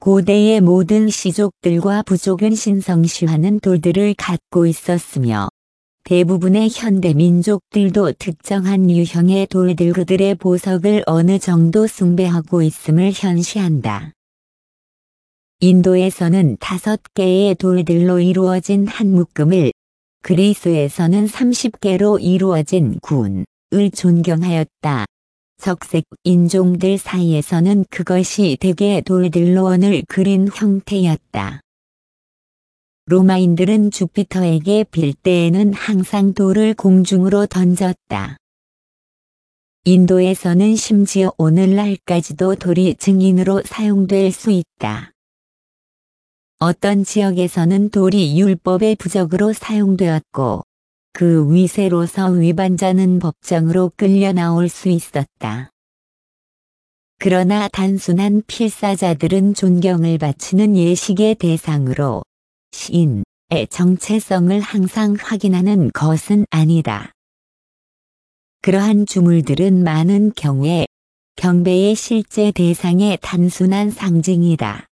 고대의 모든 시족들과 부족은 신성시하는 돌들을 갖고 있었으며 대부분의 현대 민족들도 특정한 유형의 돌들 그들의 보석을 어느 정도 숭배하고 있음을 현시한다. 인도에서는 5개의 돌들로 이루어진 한 묶음을, 그리스에서는 30개로 이루어진 군을 존경하였다. 적색 인종들 사이에서는 그것이 대개 돌들로 원을 그린 형태였다. 로마인들은 주피터에게 빌 때에는 항상 돌을 공중으로 던졌다. 인도에서는 심지어 오늘날까지도 돌이 증인으로 사용될 수 있다. 어떤 지역에서는 돌이 율법의 부적으로 사용되었고 그 위세로서 위반자는 법정으로 끌려 나올 수 있었다. 그러나 단순한 필사자들은 존경을 바치는 예식의 대상으로 시인의 정체성을 항상 확인하는 것은 아니다. 그러한 주물들은 많은 경우에 경배의 실제 대상의 단순한 상징이다.